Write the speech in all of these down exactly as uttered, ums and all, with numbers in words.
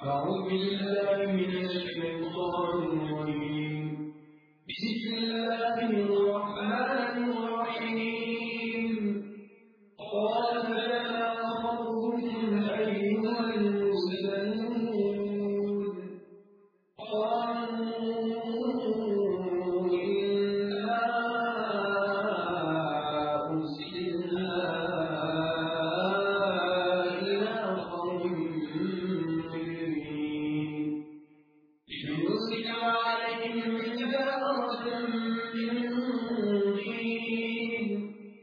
أعوذ بالله من الشيطان الرجيم. بسم الله الرحمن الرحيم. قال فما خطبكم أيها المرسلون؟ قالوا إنا أرسلنا إلى قوم مجرمين لنرسل عليهم حجارة من طين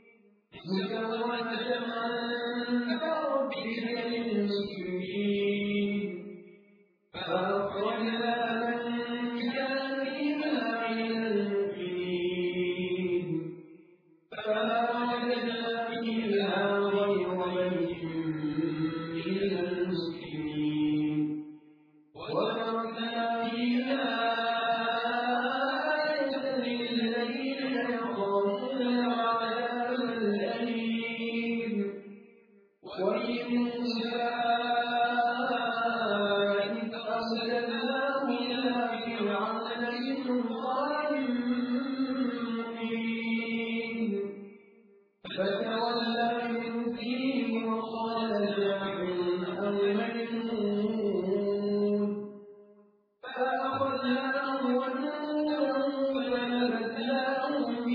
مسومة عند ربك للمسرفين فأخرجنا من كان فيها من المؤمنين فما وجدنا فيها غير بيت من المسلمين وتركنا فيها آية للذين يخافون العذاب الأليم وإن موسى إذ أرسلناه إلى فرعون بسلطان مبين فتولى منه وقال ساحر أو مجنون فأخذناه وجنوده فنبذناهم في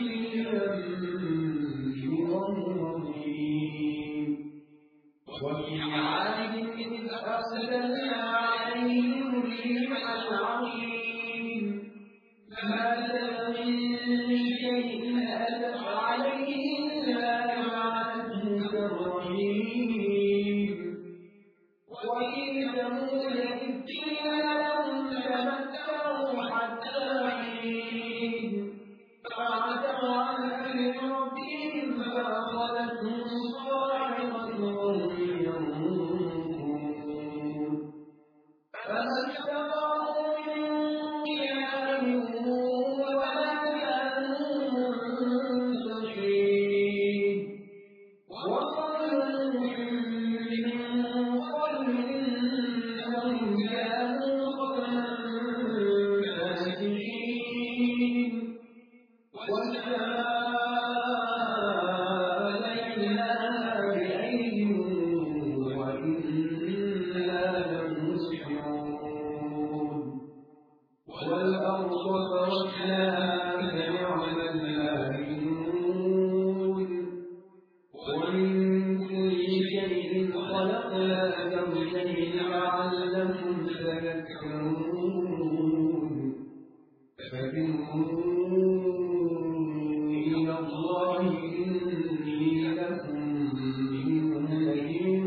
اليم وهو مليم وفي عاد إذ أرسلنا عليهم الريح العقيم ما لهم من شيء أتت عليه إلا جعلته كالرميم وفي ثمود إذ قيل لهم تمتعوا حتى حين فعتوا عن أمر ربهم فأخذتهم الصاعقة وهم ينظرون فما استطاعوا من قيام ولا كانوا منتصرين وقال نوح من قبل إنهم كانوا قوما فاسقين والسماء بنيناها بأيد وإنا لموسعون والأرض فرشناها فنعم الماهدون ومن كل شيء خلقنا زوجين لعلكم تذكرون ففروا إلى الله إني لكم منه نذير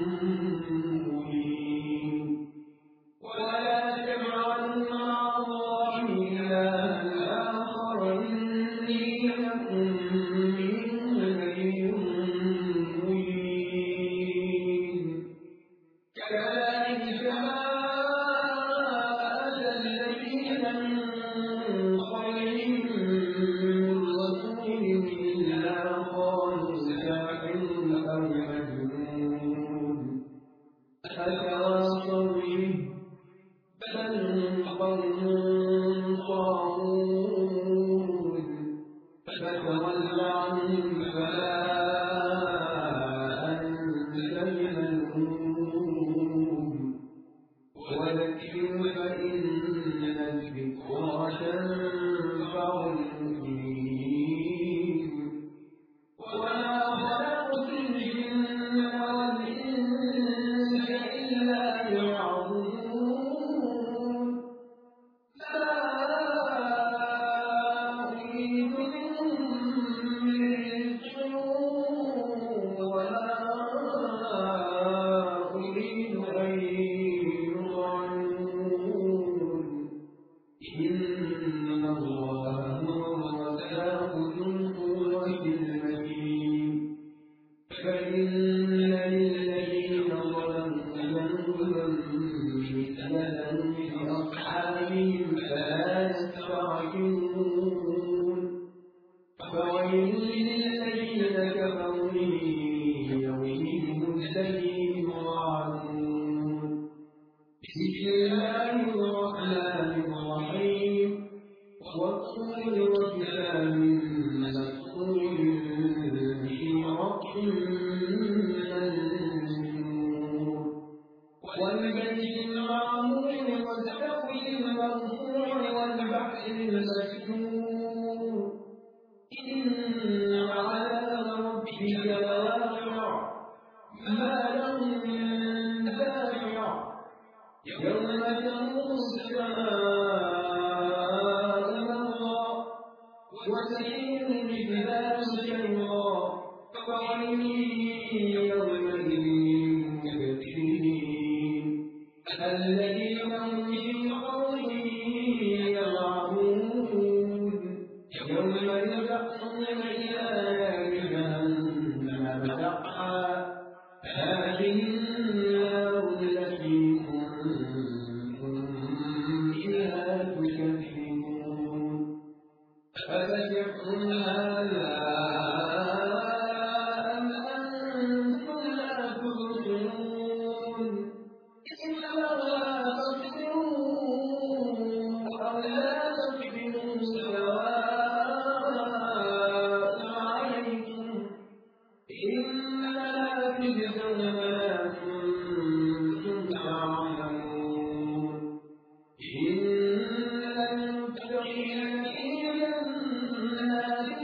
مبين ولا تجعلوا مع الله إلها آخر إني لكم منه نذير مبين كذلك ما أتى الذين من قبلهم من رسول إلا قالوا ساحر أو مجنون أتواصوا به بل قوم طاغون فتول عنهم فما أنت بملوم وذكر فإن الذكرى تنفع المؤمنين وما خلقت الجن والإنس إلا ليعبدون لا أريد منهم من رزق ولا أريد أن يطعمون إن الله هو الرزاق ذو القوة المتين فإن للذين ظلموا ذنوبا مثل ذنب أصحابهم فلا يستعجلون فويل للذين كفروا من يومهم الذي يوعدون بسم الله الرحمن الرحيم والطور وكتاب مسطور في رق منشور والبيت المعمور والسقف المرفوع والبحر المسجور إن عذاب ربك لواقع ما له من دافع يوم تمور السماء مورا وتسير الجبال سيرا فويل يومئذ للمكذبين الذين هم في خوض يلعبون يوم يدعون إلى جهنم دعا هذه النار التي كنتم بها تكذبون أفسحر هذا أم أنتم لا تبصرون إنما تصبروا أو لا تصبروا سواء عليكم إنما تجزون ما كنتم تعملون إن المتقين في جنات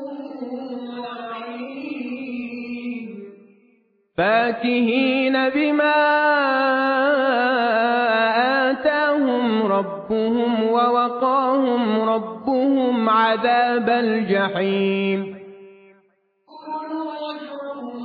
ونعيم فاكهين بما آتاهم ربهم ووقاهم ربهم عذاب الجحيم كلوا واشربوا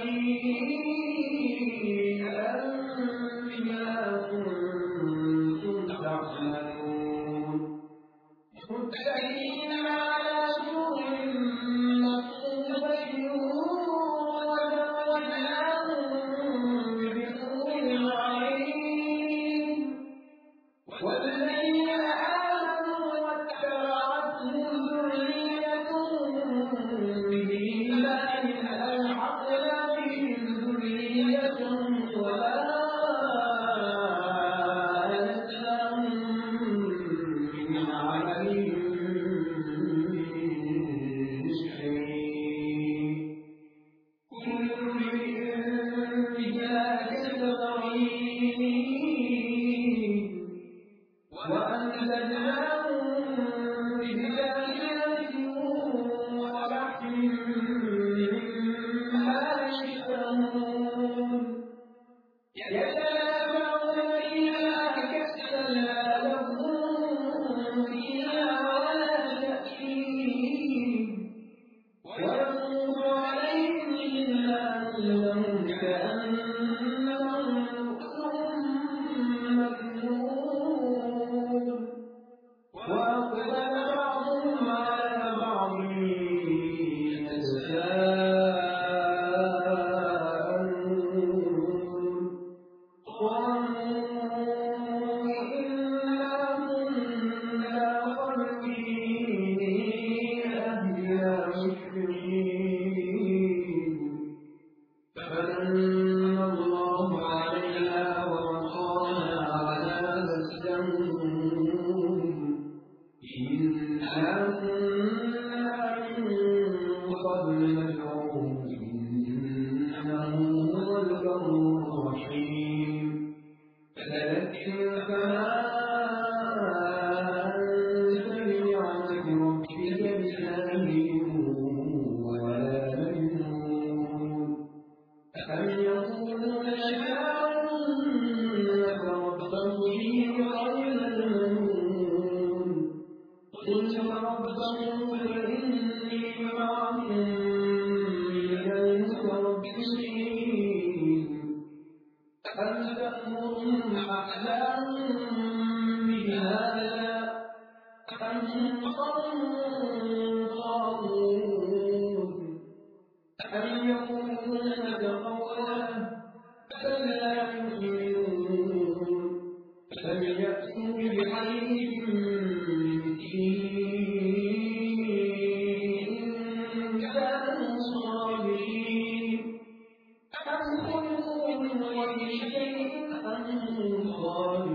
هنيئا بما كنتم تعملون متكئين على سرر مصفوفة وزوجناهم بحور عين والذين آمنوا واتبعتهم ذريتهم بإيمان ألحقنا بهم ذريتهم ولا ألتناهم من عملهم من شيء كل امرئ بما كسب رهين وأمددناهم بفاكهة ولحم مما يشتهون يتنازعون فيها كأسا لا لغو فيها ولا تأثيم ويطوف عليهم غلمان لهم كأنهم لؤلؤ مكنون وأقبل بعضهم على بعض يتساءلون قالوا إنا كنا قبل في أهلنا مشفقين فمن الله علينا ووقانا عذاب السموم إنا كنا من قبل ندعوه إنه هو البر الرحيم فذكر فما أنت بنعمة ربك بكاهن ولا مجنون أم يقولون شاعر نتربص به ريب المنون قل تربصوا فإني معكم من المتربصين أم تأمرهم أحلامهم بهذا أم هم قوم طاغون أم يقولون تقوله بل لا يؤمنون فليأتوا بحديث مثله إن كانوا صادقين أم خلقوا من غير شيء أم هم خالقون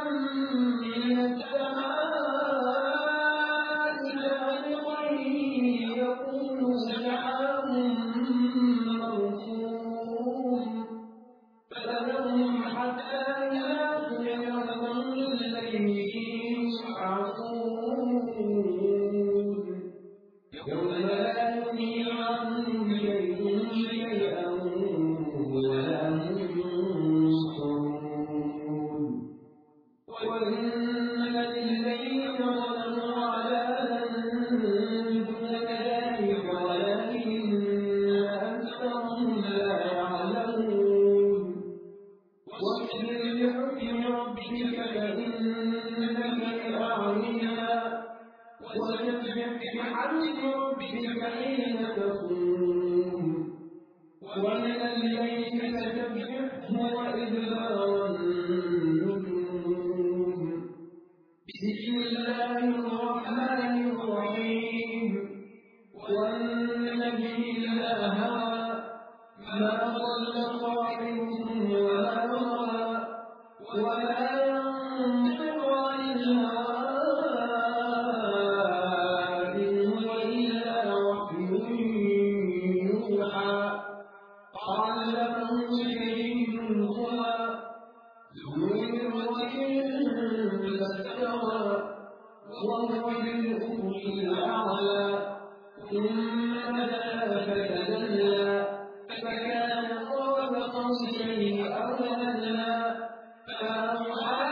من السماء سابقا يكون سحاب مركوم فذرهم حتى إذا قضي الليل يصعقون يوم لا يغني عنهم شيء شيئا ولا هم ينصرون وإن للذين ظلموا عذابا دون ذلك ولكن أكثرهم لا يعلمون واصبر لحكم ربك فإنك بأعيننا وسبح بحمد ربك حين تقوم ومن الليل فسبحه وإدبار النجوم بسم الله الرحمن الرحيم والنجم إذا هوى ما ضل صاحبكم وما غوى وما ينطق عن الهوى إن هو إلا وحي يوحى علمه شديد القوى ذو مرة فاستوى وهو بالأفق الأعلى ثم دنا فتدلى فكان قاب قوسين أو أدنى فأوحى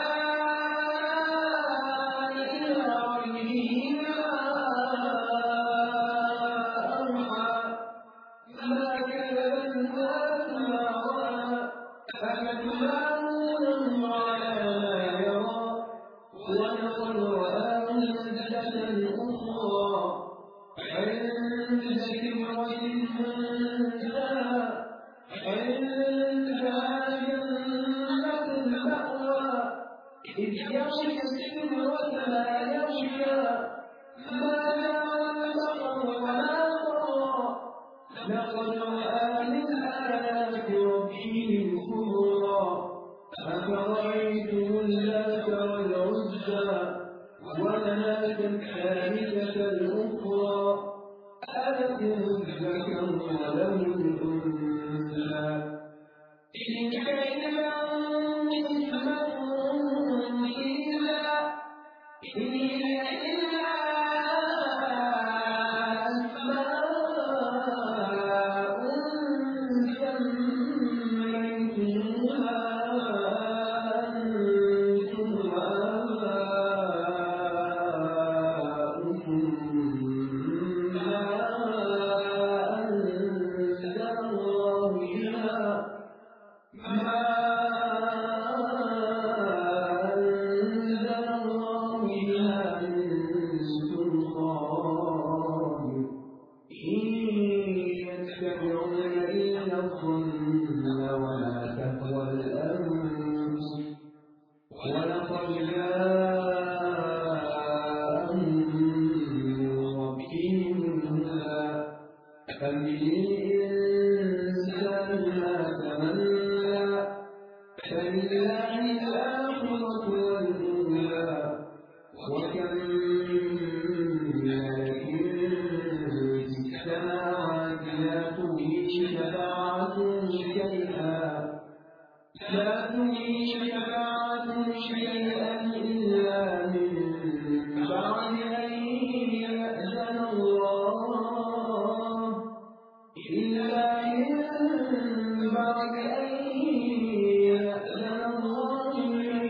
إلى عبده ما أوحى ما كذب الفؤاد ما رأى أفتمارونه على ما يرى ولقد رآه نزلة أخرى عند سدرة المنتهى عندها جنة المأوى إذ يغشى السدرة ما يغشى ما زاغ البصر وما طغى لقد رأى من آيات ربه الكبرى أفرأيتم اللات والعزى ومناة الثالثة الأخرى ألكم الذكر وله الأنثى تلك إذا قسمة ضيزى إن هي إلا أسماء سميتموها أنتم وآباؤكم ما أنزل الله بها ما أنزل الله بها من سلطان إن يتبعون إلا الظن وما تهوى الأنفس ولقد جاءهم من ربهم الهدى أم للإنسان ما تمنى فلله الآخرة والأولى وكم من ملك في السماوات لا تغني شفاعتهم شيئا لا تغني شفاعتهم شيئا إلا من بعد أن يأذن الله إلا من بعد أن يأذن الله لمن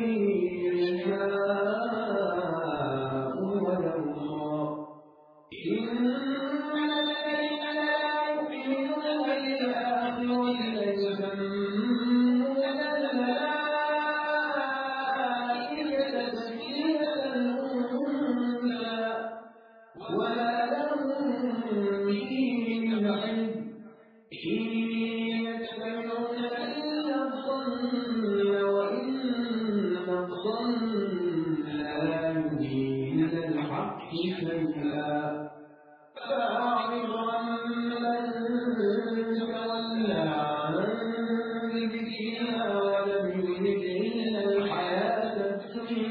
يشاء ويرضى إن الذين لا يؤمنون بالآخرة ليسمون الملائكة تسمية الأنثى وما لهم به من علم إن يتبعون إلا الظن وإن الظن لا يهدي إلى الحق شيئا فأعرض عمن تولى عن ذكرها ولم يرد إلا الحياة الدنيا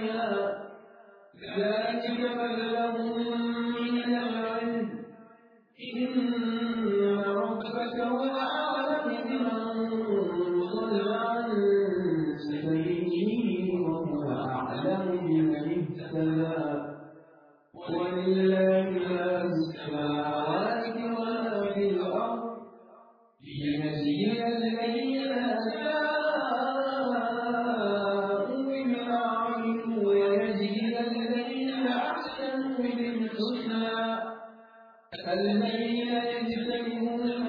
ذلك مبلغ من العلم إن ربك هو أعلم بمن ضل عن سبيله وهو أعلم بمن اهتدى ولله ما في السماوات وما في الأرض ليجزي الذين أساءوا بما عملوا ويجزي الذين أحسنوا بالحسنى الذين يجتنبون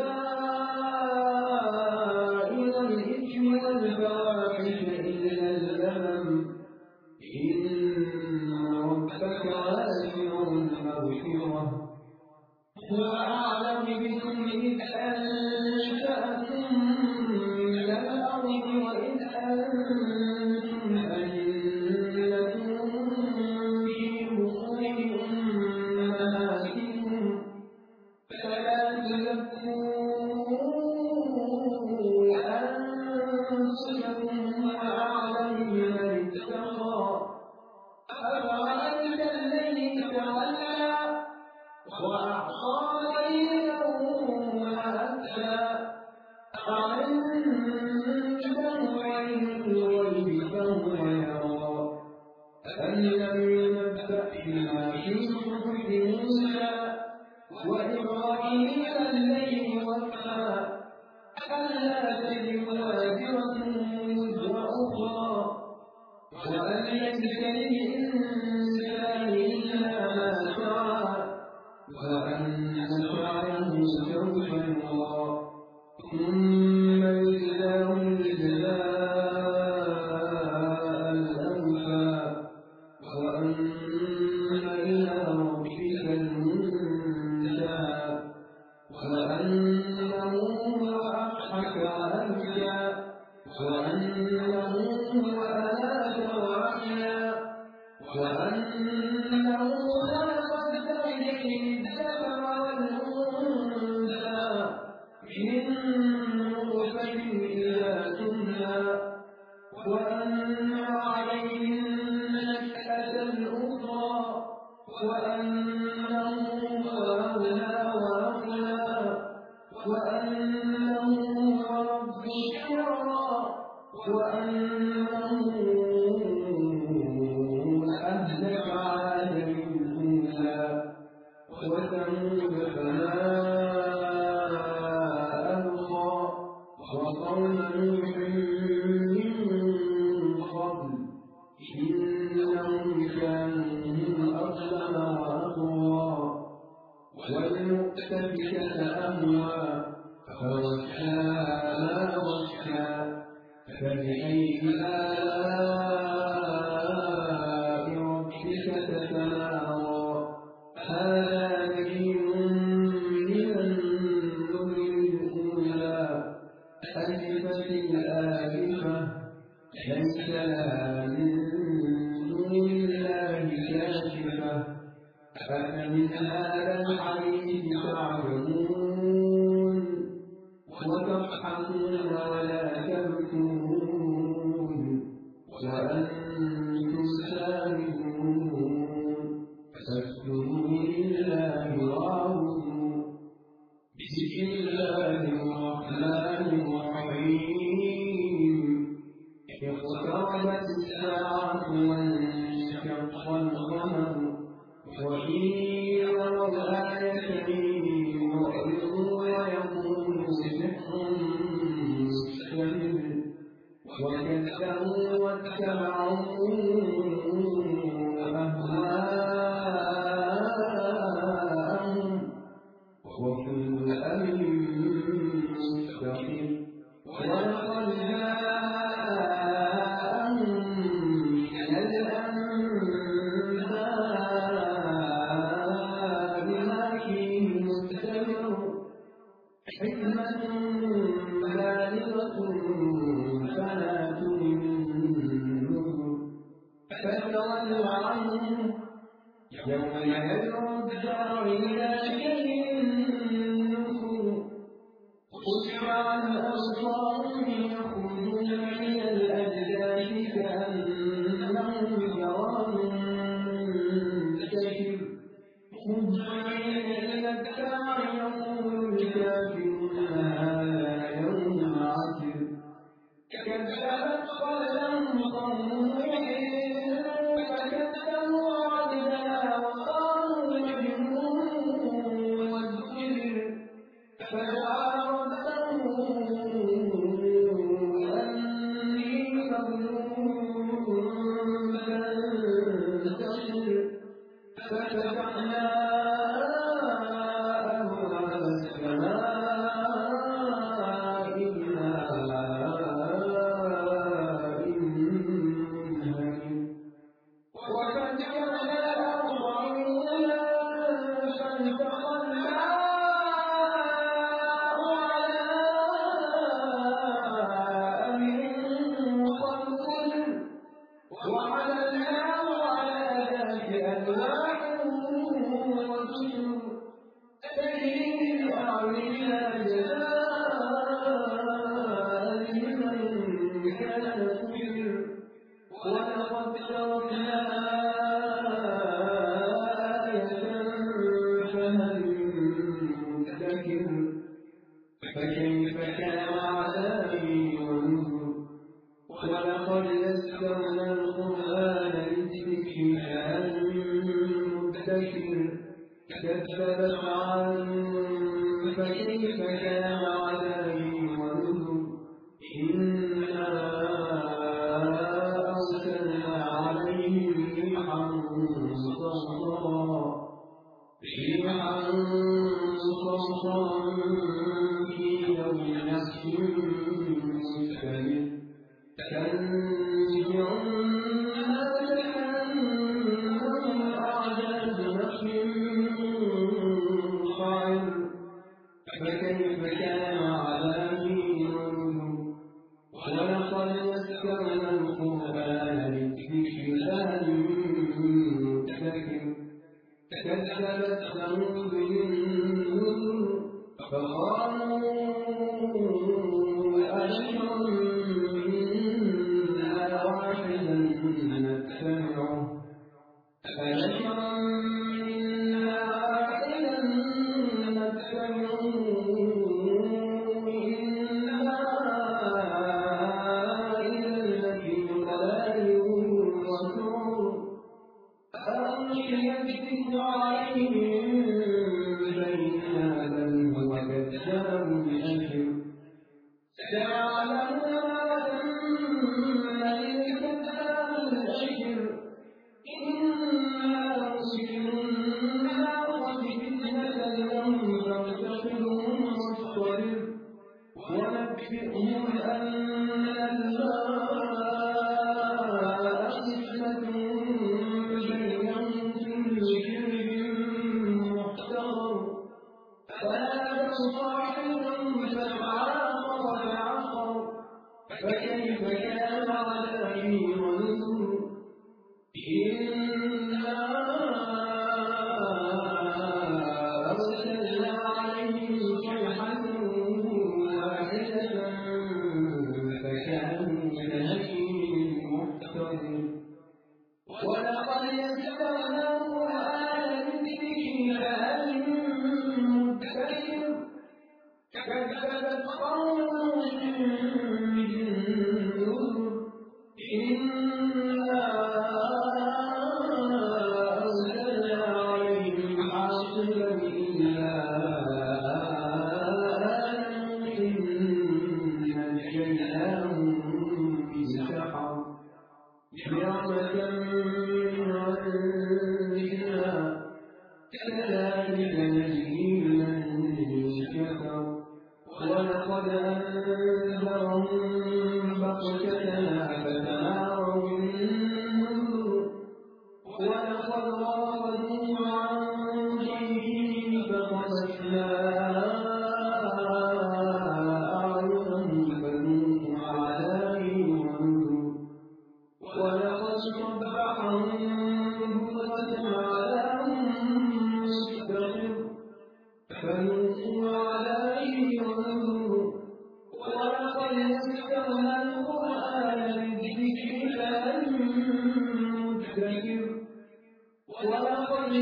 كبائر الإثم والفواحش إلا اللمم إن ربك واسع المغفرة هو أعلم بكم إذ أنشأكم من الأرض وإذ أنتم أجنة في بطون أمهاتكم فلا تزكوا أنفسكم هو أعلم بمن اتقى أفرأيت الذي تولى وأعطى قليلا وأكدى أعنده علم الغيب فهو يرى أم لم ينبأ بما في صحف موسى وإبراهيم الذي وفى ألا تزر وازرة وزر أخرى وأن ليس للإنسان إلا ما سعى وأن سعيه سوف يرى ثم يجزاه الجزاء الأوفى وأن إلى ربك المنتهى وأنه هو أضحك وأبكى وأنه هو أمات وأحيا وأنه خلق الزوجين الذكر والأنثى من نطفة إذا تمنى وأن عليه النشأة الأخرى وأنه هو أغنى وأقنى وأنه هو رب الشعرى وأنه أهلك عادا الأولى وثمود فما أبقى وقوم نوح من قبل إنهم كانوا هم أظلم وأطغى والمؤتفكة أهوى فغشاها ما غشى فبأي آلاء ربك تتمارى هذا نذير من النذر الأولى أزفت الآزفة ليس لها من دون الله كاشفة أفمن هذا الحديث تعجبون وتضحكون ولا تبكون وأنتم سامدون فاسجدوا لله واعبدوا بسم الله الرحمن الرحيم اقتربت الساعة وانشق القمر وإن يروا آية يعرضوا ويقولوا سحر مستمر وكذبوا واتبعوا أهواءهم وكل أمر مستقيم ولقد جاءهم من الأنباء ما فيه مزدجر حكمة بالغة فلا تؤمن فتولوا عنهم يوم يدعو الداع إلى شيء نكر خشع عن أبصارهم يخرجون من الأجداث كأنهم جراد ففتحنا أبواب السماء بماء منهمر وفجرنا الأرض عيونا فالتقى الماء على أمر قد قدر وعملناه على ذات ألواح وسجر تجري بأعيننا جزاء لمن كان كفر ولقد تركناها آية فهل مدكر فكيف كان عذابي ونذر ولقد يسرنا القرآن للذكر فهل مدكر كذبت عاد فكيف كان عذابي ونذر إنا أرسلنا عليهم ريحا صرصرا ريحا صرصرا في يوم نفس مستمر تنزع الناس كأنهم أعجاز نخل منقعر فكيف كان عذابي ونذر ولقد يسرنا القرآن للذكر فهل مدكر كذبت ثمود بالنذر فقالوا أبشرا منا واحدا نتبعه أبشرا منا واحدا نتبعه إنا إذا لفي ضلال وسعر ألقي الذكر عليهم بيننا بل هو كذاب أشر سيعلمون غدا من الكذاب الأشر إنا نرسل النار فتنة لهم فارتقبهم واصطبر ونبئهم أن الماء قسمة بينهم كل شرب محتضر فنادوا صاحبهم فتعاقر فعقر فكيف كان عذابي ونذر إنا أرسلنا عليهم صيحة واحدة فكانوا كهشيم المحتضر ولقد يسرنا القرآن للذكر فهل مدكر كذبت قوم نوح بالنذر إنا أرسلنا عليهم حاصبا إلا آل نوح نجيناهم بسحر برحمة من عندنا كذلك نجزي من كفر ولقد أنذرهم بطشتنا فتماروا بالنذر ولقد راودوه عن ضيفه فقصفنا أعينهم فذوقوا عذابي ونذر ولقد صبحهم بكرة عذاب مستقر فذوقوا عذابي ونذر ولقد يسرنا القرآن للذكر فهل مدكر ولقد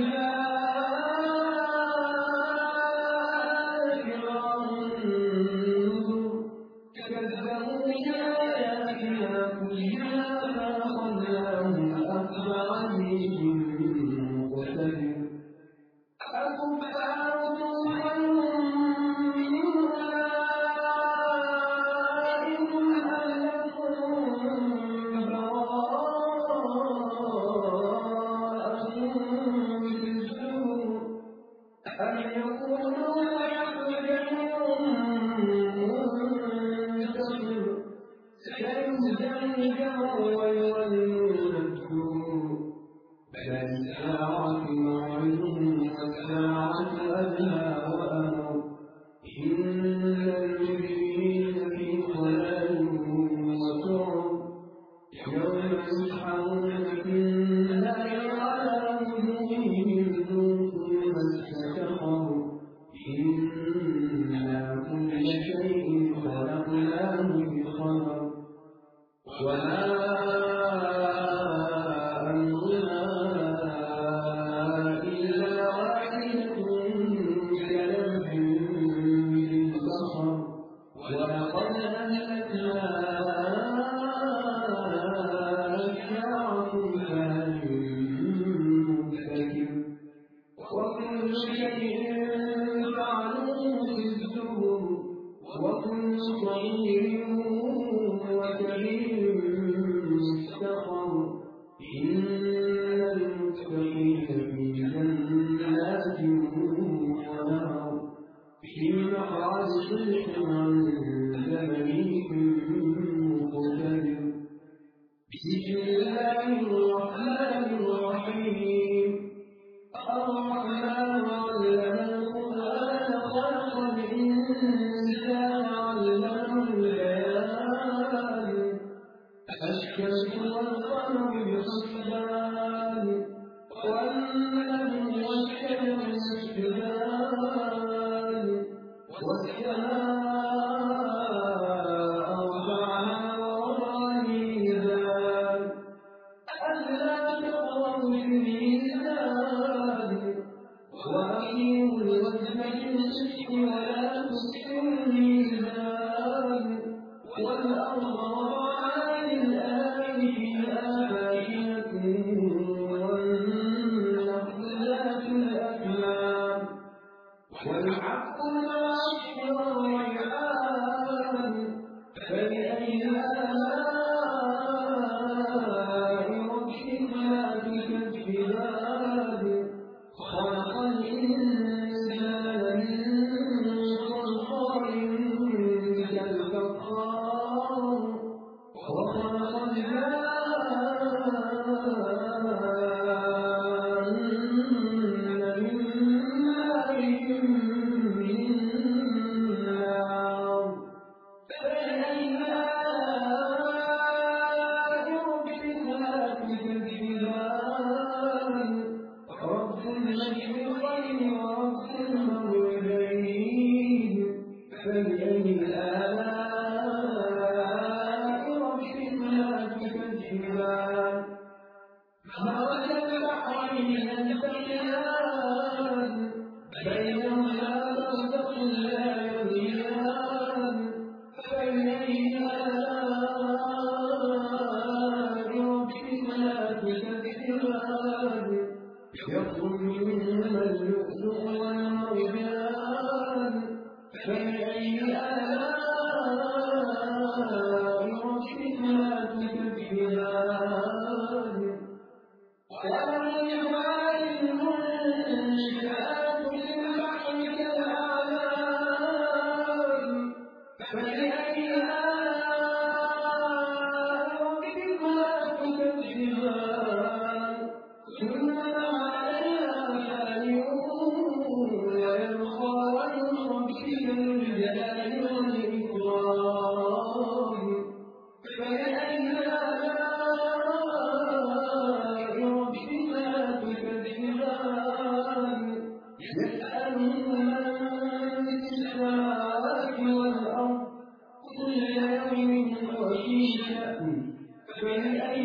جاء فرعون النذر كذبوا بآياتنا كلها فأخذناهم أخذ عزيز مقتدر أكفاركم خير من أولئكم أم لكم براءة في يوم يسحرون في النار على وجوههم ذوقوا مس سقر إنا كل شيء خلقناه بقدر وما أمرنا إلا واحدة كلمح بالبصر ولقد أهلكنا أشياعكم فهل مدكر وكل شيء فعلوه في الزبر وكل صغير وكبير مستقر إن المتقين في جنات ونهر في مقعد صدق عند مليك مقتدر بسم الله الرحمن الرحيم الرحمن علم القرآن خلق الإنسان علمه البيان الشمس والقمر بحسبان والنجم والشجر يسجدان والسماء رفعها ووضع الميزان ألا تطغوا في الميزان وأقيموا الوزن بالقسط ولا تخسروا الميزان والأرض وضعها للآخر فيها فاكهة والنخل ذات الأكمام والحب والعصف والريحان فبأي آلاء ربكما تكذبان خلق الإنسان من صلصال كالفخار وخلق الجان من مارج من نار فبأي آلاء ربكما تكذبان رب المشرقين ورب المغربين فبأي آلاء ربكما تكذبان مرج البحرين يلتقيان بينهما برزخ لا يبغيان فبأي آلاء ربكما تكذبان يخرج منهما اللؤلؤ والمرجان فبأي آلاء ربكما تكذبان والجبال المنشآت في البحر كالأعلام فبأي آلاء ربكما تكذبان ثم عليها فانيون ويبقى وجه ربك ذو الجلال والإكرام فبأي آلاء ربكما تكذبان يسأله من في السماوات والأرض كل يوم هو في شأن فبأي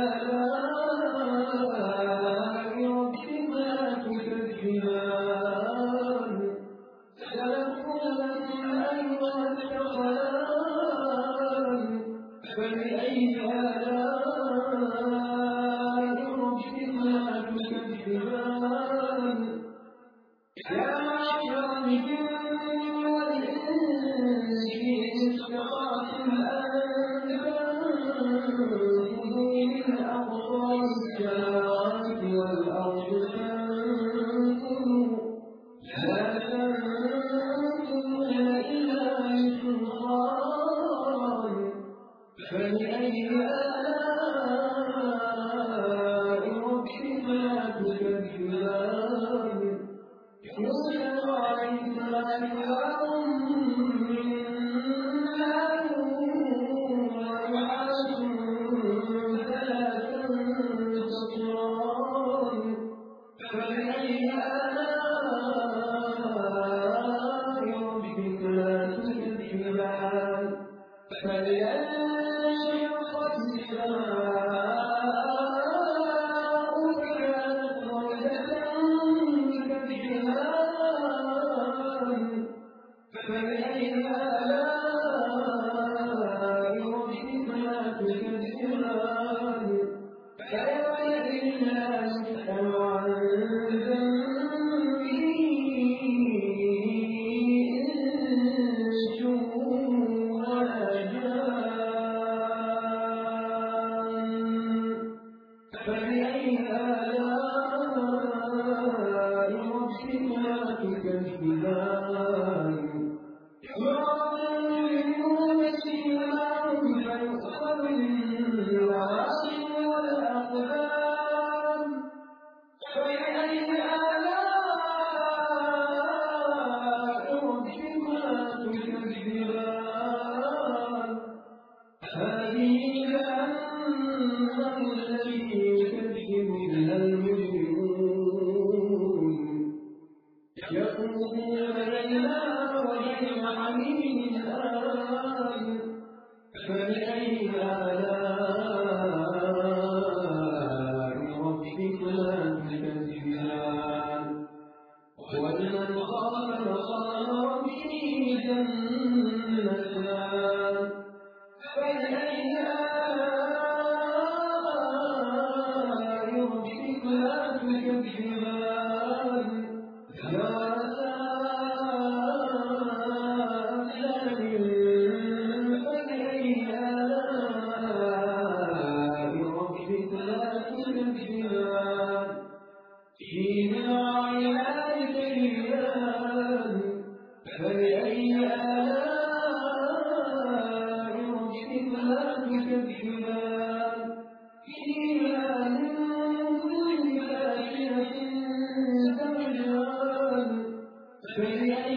آلاء ربكما تكذبان سنقول لكم أيها الثقلان فبأي آلاء ربكما تكذبان يا معشر الجن والإنس إن استطعتم أن تنفذوا من أقطار السماوات والأرض فانفذوا لا تنفذون إلا بسلطان فبأي آلاء فبأي آلاء ربكما تكذبان يعلمون سيماهم فيؤخذ بالنواصي والأقدام فبأي آلاء ربكما تكذبان هذه جهنم التي يكذب بها المجرمون يطوفون بينها وبين حميم آن فبأي آلاء ربكما تكذبان ولمن خاف مقام ربه جنتان فبأي آلاء ربكما تكذبان ذواتا أفنان فبأي آلاء ربكما تكذبان فيهما عينان تجريان فبأي آلاء ربكما تكذبان فيها من كل فاكهة زوجان فبأي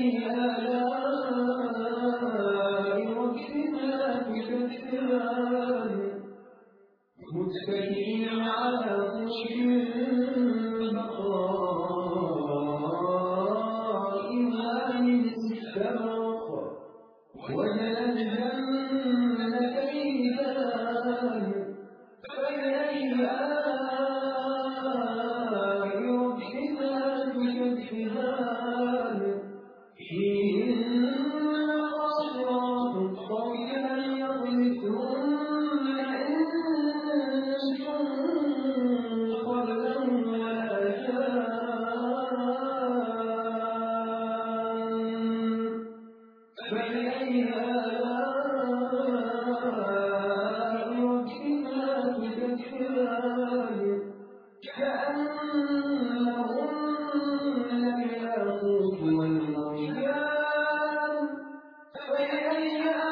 آلاء ربكما تكذبان متكئين على فرش بطائنها من استبرق وجنى الجنتين دان فبأي آلاء ربكما تكذبان فيهن قاصرات الطرف لم يطمثهن إنس قبلهم ولا جان فبأي آلاء ربكما تكذبان كأنهن الياقوت والمرجان فبأي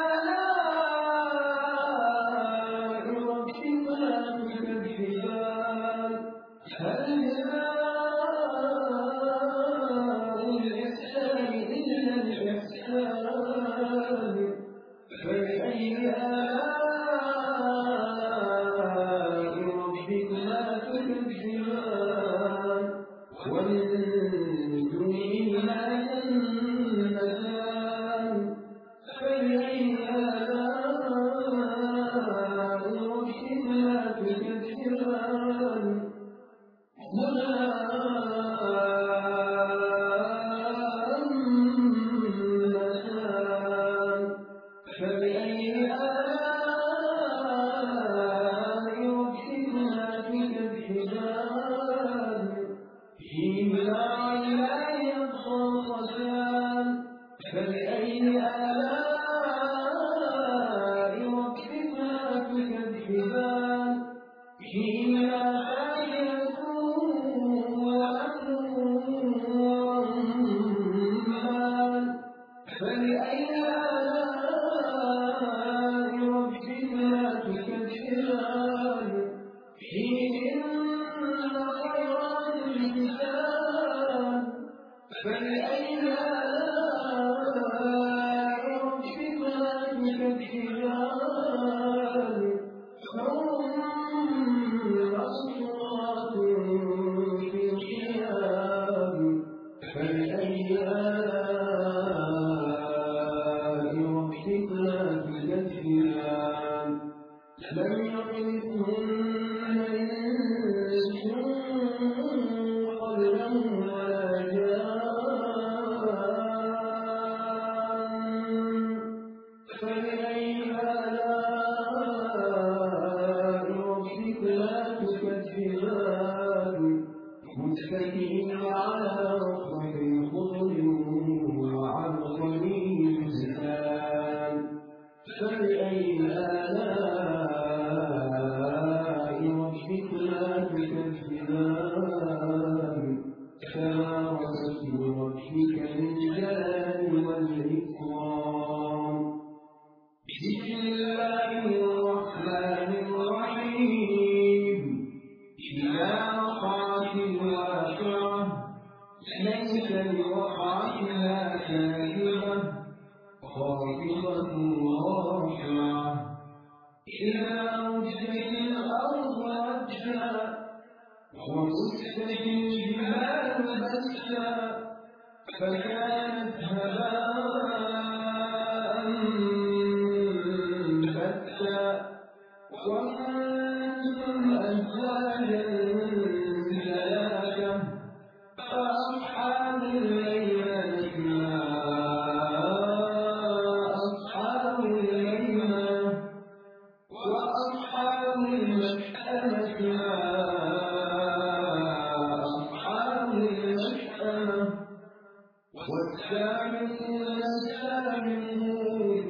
آلاء ربكما تكذبان هل جزاء الإحسان إلا الإحسان فبأي آلاء ربكما تكذبان ومن دونهما جنتان فبأي آلاء ربكما تكذبان مدهامتان فبأي آلاء ربكما تكذبان فيهما عينان خاصتان فبأي آلاء ربكما تكذبان فيهما فاكهة ونخل ورمان فبأي آلاء ربكما تكذبان فيهن خيرات حسان فبأي آلاء ربكما تكذبان حور مقصورات في الخيام فبأي آلاء ربكما تكذبان لم يطمثهن إنس قبلهم ولا جان فبأي آلاء ربكما تكذبان متكئين على رفرف خضر وعبقري زمان فبأي آلاء ربكما لا تكذبان تبارك اسم ربك ذي الجلال والإكرام بسم الله الرحمن الرحيم إذا وقعت الواقعة ليس لوقعتها كاذبة خافضة رافعة إذا رجت الأرض رجا وبست الجبال بسا فكانت هباء منبثا وكنتم أزواجا ثلاثة فأصحاب الميمنة ما أصحاب الميمنة وأصحاب المشأمة ما أصحاب المشأمة والسابقون السابقون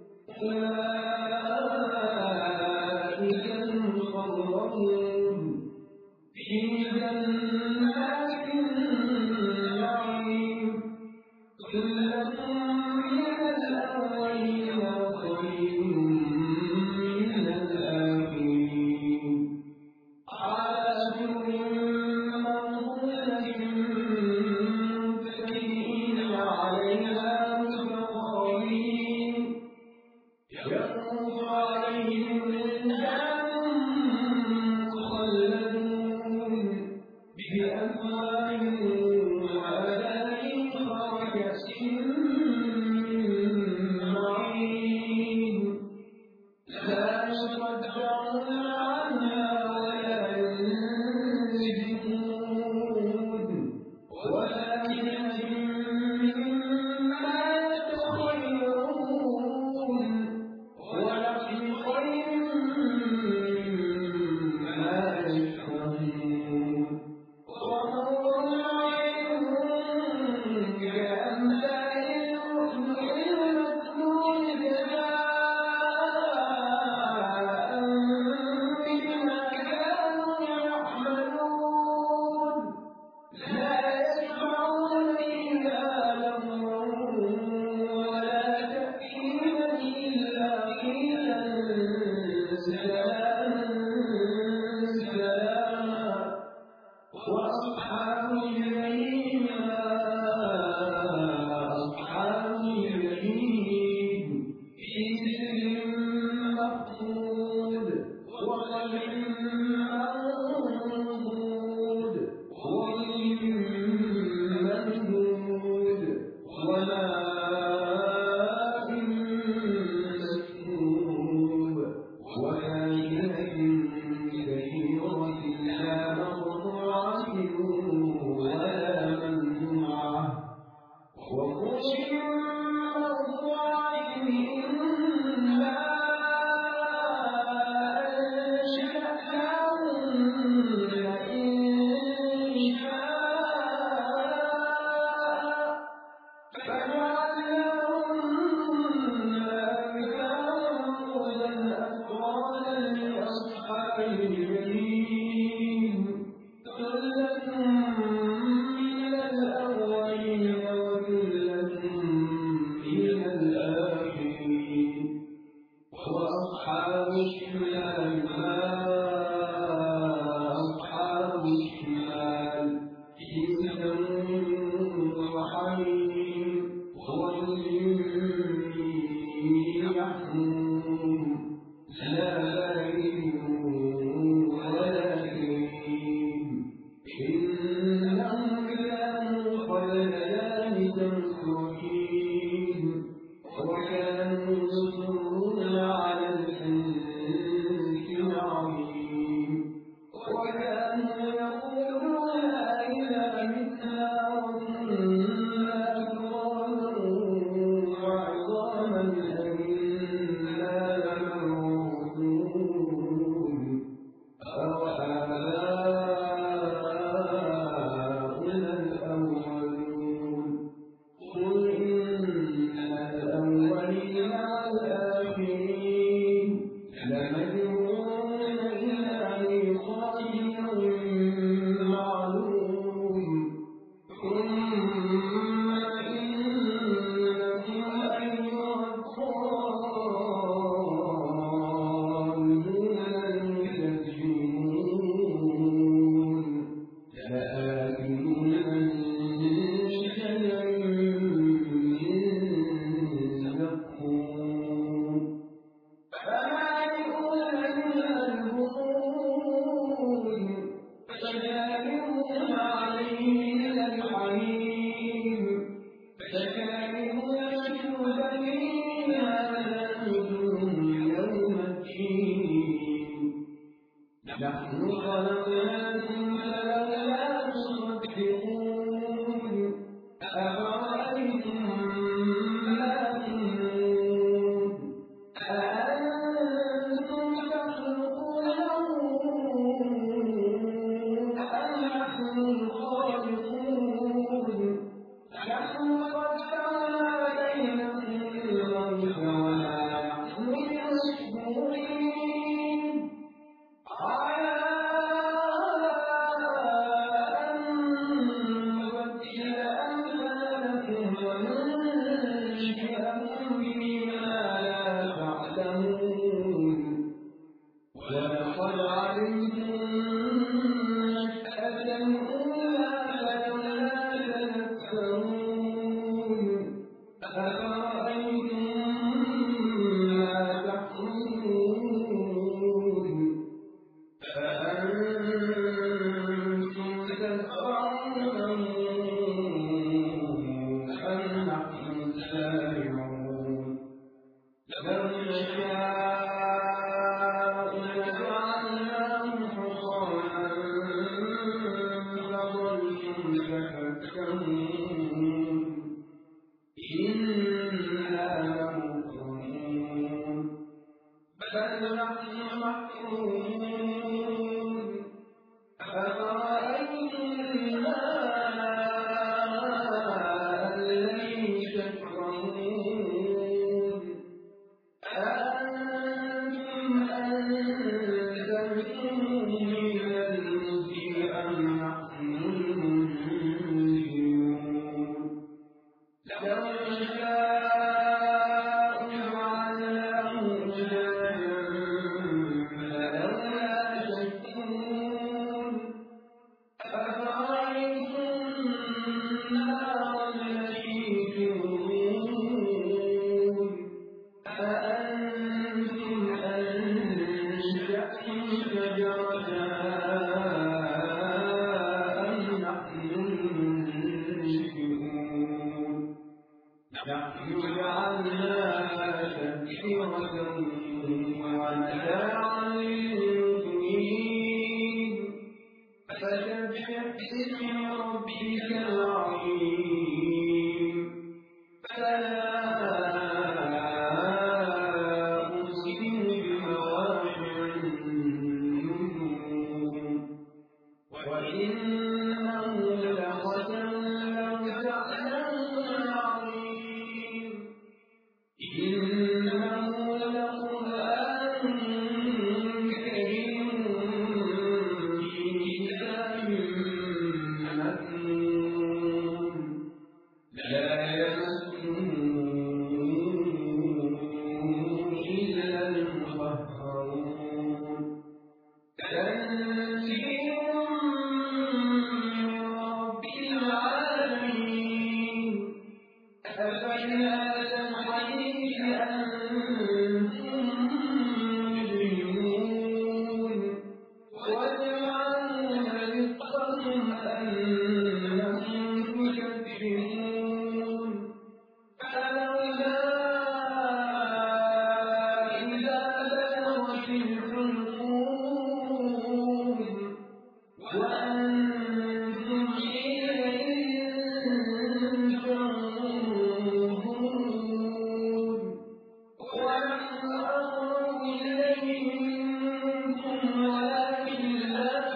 أولئك المقربون في جنات النعيم ثلة من الأولين وقليل من الآخرين على سرر موضونة متكئين عليها متقابلين يطوف عليهم ولدان مخلدون فشاربون عليه من الحميم فشاربون شرب الهيم هذا نزلهم يوم الدين نحن خلقناكم فلولا تصدقون أفرأيتم ما تمنون أأنتم تخلقونه أم نحن الخالقون نحن قدرنا بينكم الموت وما نحن بمسبوقين على أن نبدل أمثالكم وننشئكم فيما لا تعلمون ولقد علمتم النشأة الأولى فلولا تذكرون أفرأيتم ما تحرثون أأنتم تزرعونه أم نحن الزارعون لو نشاء لجعلناه حصاما فظلتم تفكرون إنا لمغرمون بل نحن محرومون أفرأيتم الماء الذي تشربون أأنتم أنزلتموه من المزن أم نحن المنزلون لو نشاء جعلناه أجاجا فلولا تشكرون أفرأيتم النار التي تورون أأنتم أنشأتم شجرتها أم نحن المنشئون نحن جعلناها تذكرة ومتاعا للمقوين فسبح باسم ربك العظيم فلا أقسم بمواقع النجوم وإنه لقسم لو تعلمون عظيم إنه لقرآن كريم في كتاب مكنون لا يمسه إلا المطهرون تنزيل من رب العالمين أفبهذا الحديث أنتم مجرمون وتجعلون رزقكم أنكم تكذبون فلولا إذا بلغت الحلقوم وأنتم حينئذ تنظرون ونحن أقرب إليه منكم ولكن لا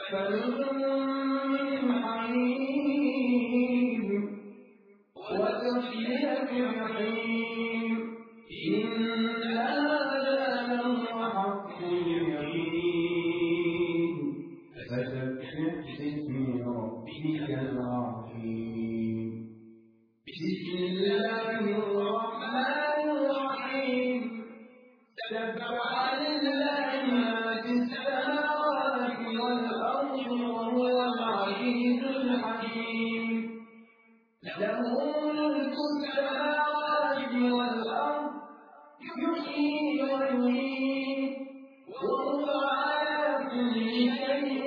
كالمن حميم وتصلية جحيم إن هذا لهو حق اليقين فسبح باسم ربك العظيم بسم الله الرحمن الرحيم سبح لله ما في السماوات والأرض وهو العزيز الحكيم له ملك السماوات والأرض يحيي ويميت وهو على كل شيء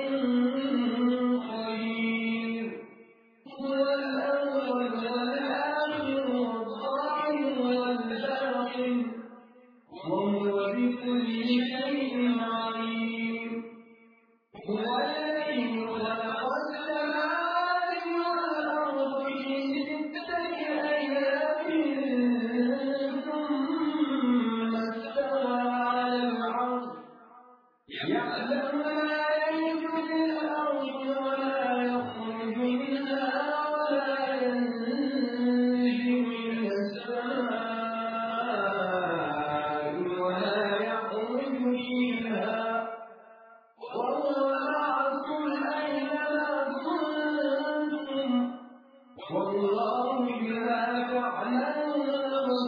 قدير هو الأول والآخر والظاهر والباطن وهو بكل شيء عليم هو الذي خلق السماوات والأرض في ستة أيام ثم استوى على العرش يعلم ما يلج في الأرض وما يخرج منها ولا ينزل من السماء ولا يخرج فيها وهو معكم أينما كنتم والله بما تعملون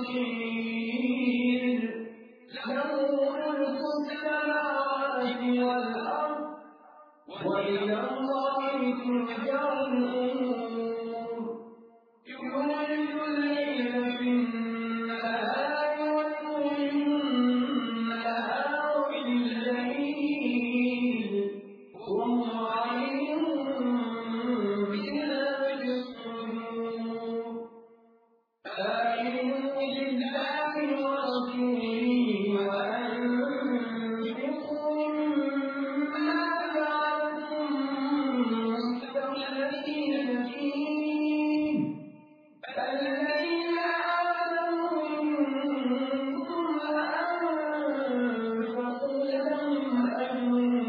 بصير له ملك السماوات والأرض وإلى الله ترجع الأمور يولج الليل في النهار ويولج النهار في الليل وهو عليم بذات الصدور آمنوا بالله ورسوله وأنفقوا مما جعلكم مستخلفين فيه الذين آمنوا منكم وأنفقوا لهم أجر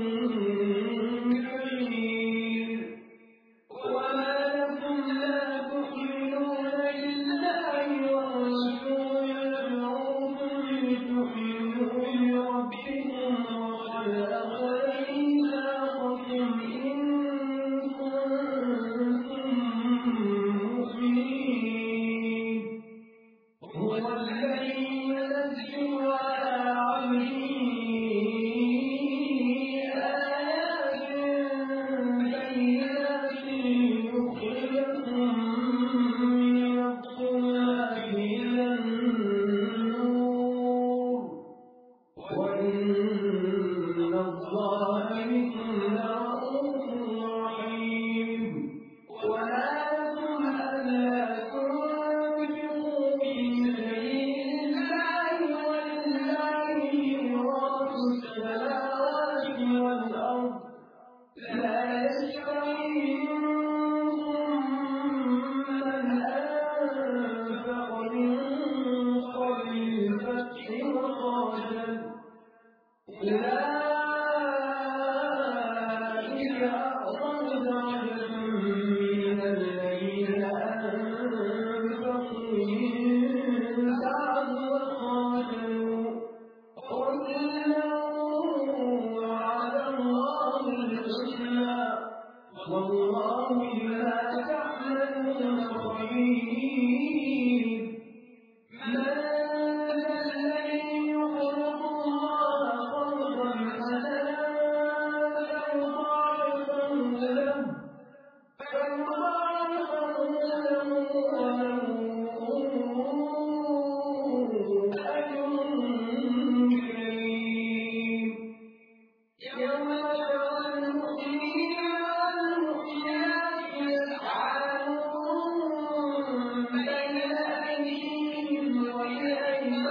كبير وما لكم لا تؤمنون بالله والرسول يدعوكم لتؤمنوا بربكم وقد أخذ ميثاقكم إن كنتم مؤمنين هو الذي ينزل على عبده آيات بينات ليخرجكم من الظلمات إلى النور وإن الله بكم لرءوف رحيم وما لكم ألا تنفقوا في سبيل الله ولله ميراث السماوات والأرض لا يستوي منكم من أنفق من قبل الفتح وقاتل أولئك أعظم درجة من الذين أنفقوا من بعد وقاتلوا وكلا وعد الله الحسنى والله بما تعملون خبير من ذا الذي يقرض الله قرضا حسنا فيضاعفه له فيضاعفه له وله أجر كريم يوم ترى المؤمنين والمؤمنات يسعى نورهم بين أيديهم وبأيمانهم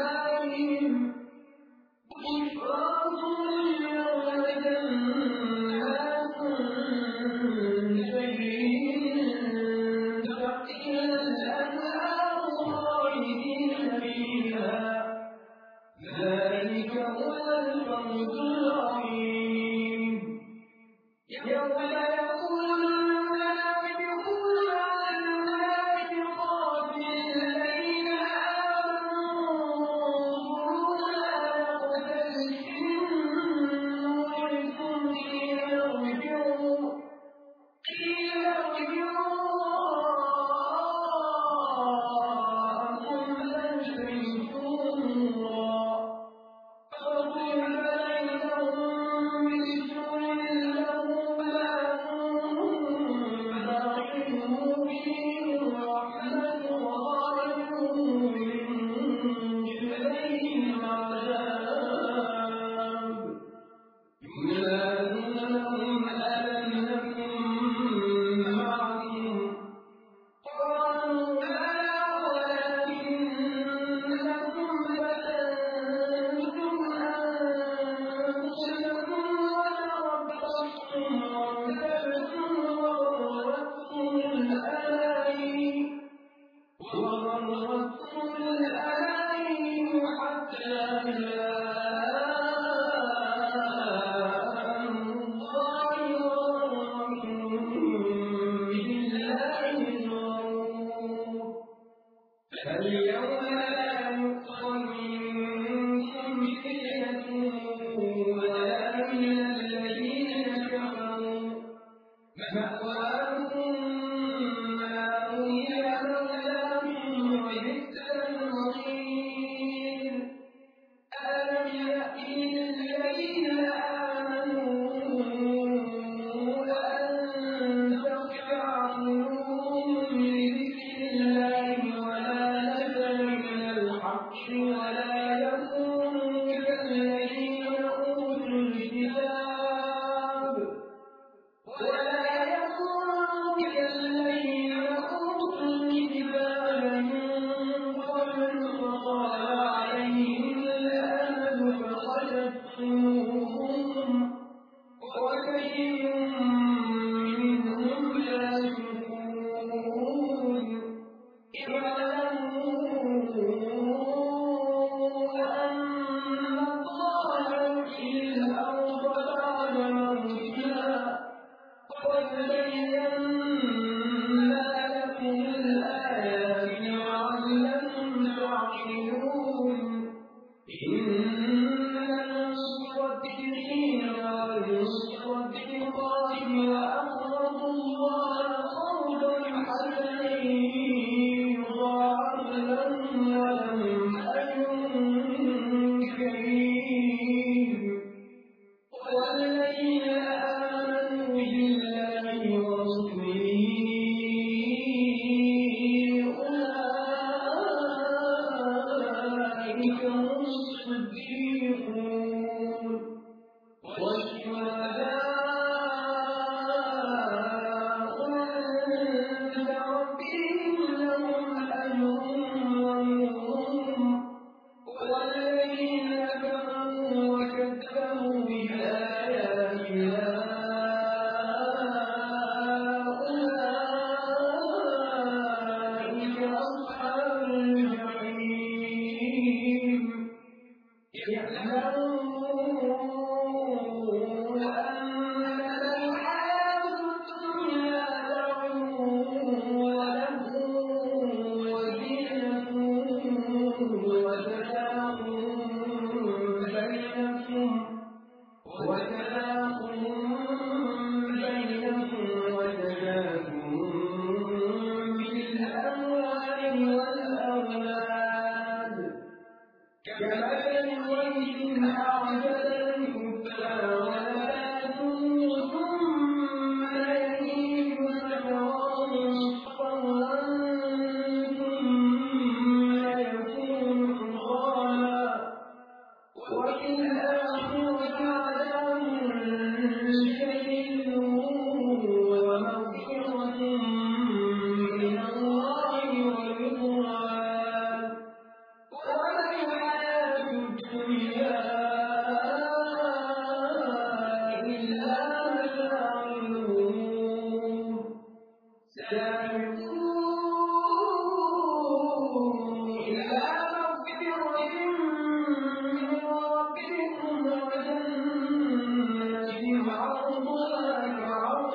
عرضها كعرض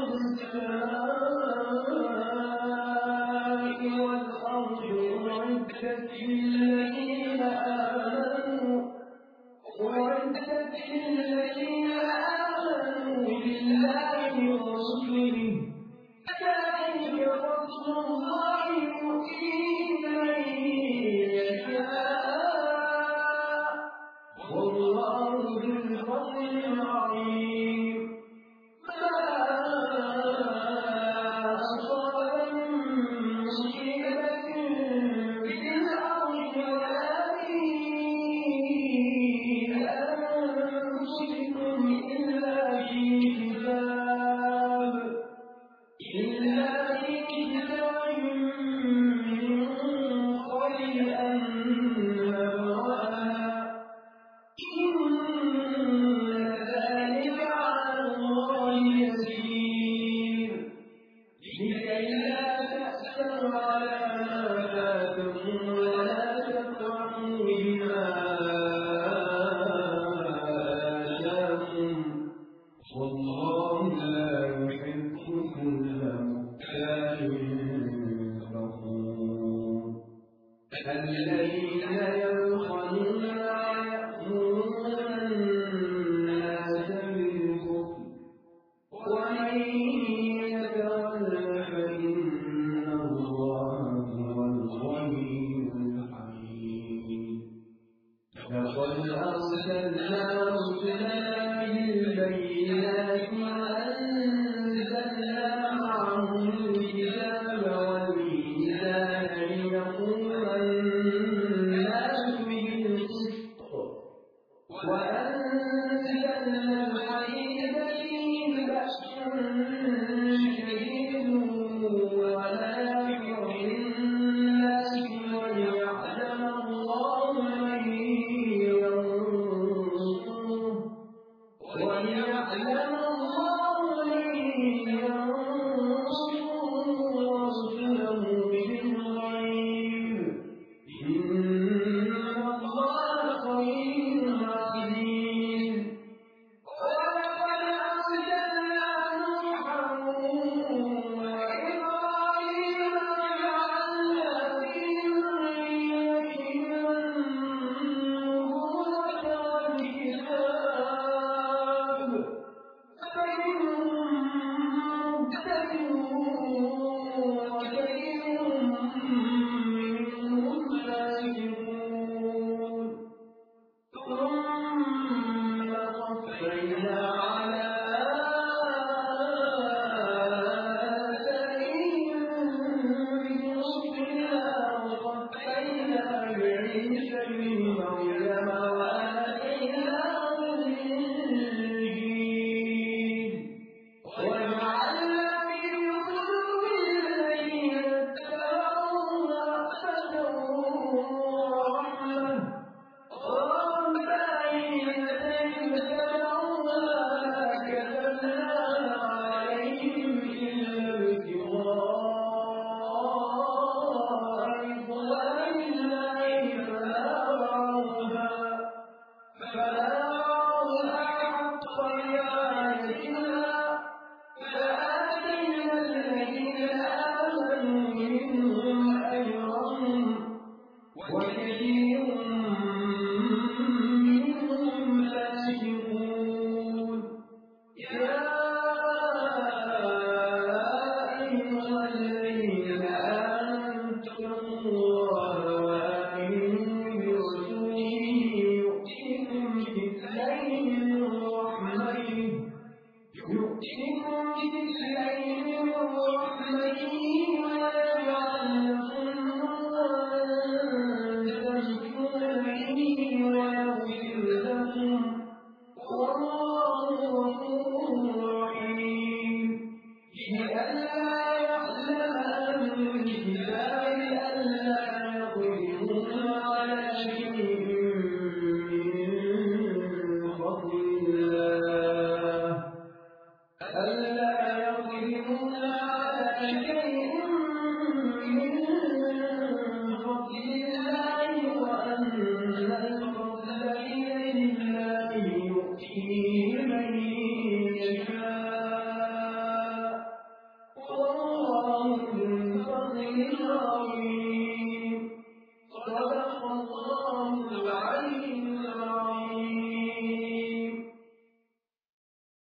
للذين آمنوا وعدت للذين آمنوا بالله ورسله ذلك فضل الله يؤتيه من يشاء والله ذو الفضل العظيم ما أصاب من مصيبة في الأرض ولا في أنفسكم إلا في كتاب إلا في كتاب من قبل أن نبرأها إن ذلك على الله يسير لكي لا تأسوا على ما فاتكم ولا تفرحوا بما آتاكم والله لا يحب كل مختال فخور الذين يبخلون ويأمرون الناس بالبخل ومن يتول فإن الله هو الغني الحميد لقد أرسلنا رسلنا بالبينات وأنزلنا معهم الكتاب والميزان ليقوم الناس بالقسط وأنزلنا الحديد فيه بأس شديد ومنافع للناس وليعلم الله من ينصره وليعلم الله من ينصره ورسله بالغيب إن الله قوي عزيز ولقد أرسلنا نوحا وإبراهيم وجعلنا في ذريتهما النبوة والكتاب فمنهم مهتد وكثير منهم فاسقون ثم قفينا على آثارهم برسلنا وقفينا بعيسى ابن مريم وآتيناه الإنجيل وجعلنا في قلوب الذين اتبعوه رأفة ورحمة ورهبانية ابتدعوها ما كتبناها عليهم إلا ابتغاء رضوان الله فما رعوها فما رعوها حق رعايتها فآتينا الذين آمنوا منهم أجرهم وكثير منهم فاسقون يا أيها الذين آمنوا اتقوا الله وآمنوا برسوله يؤتكم كفلين من رحمته يؤتكم كفلين من رحمته ويجعل لكم نورا تمشون به ويغفر لكم والله غفور رحيم لئلا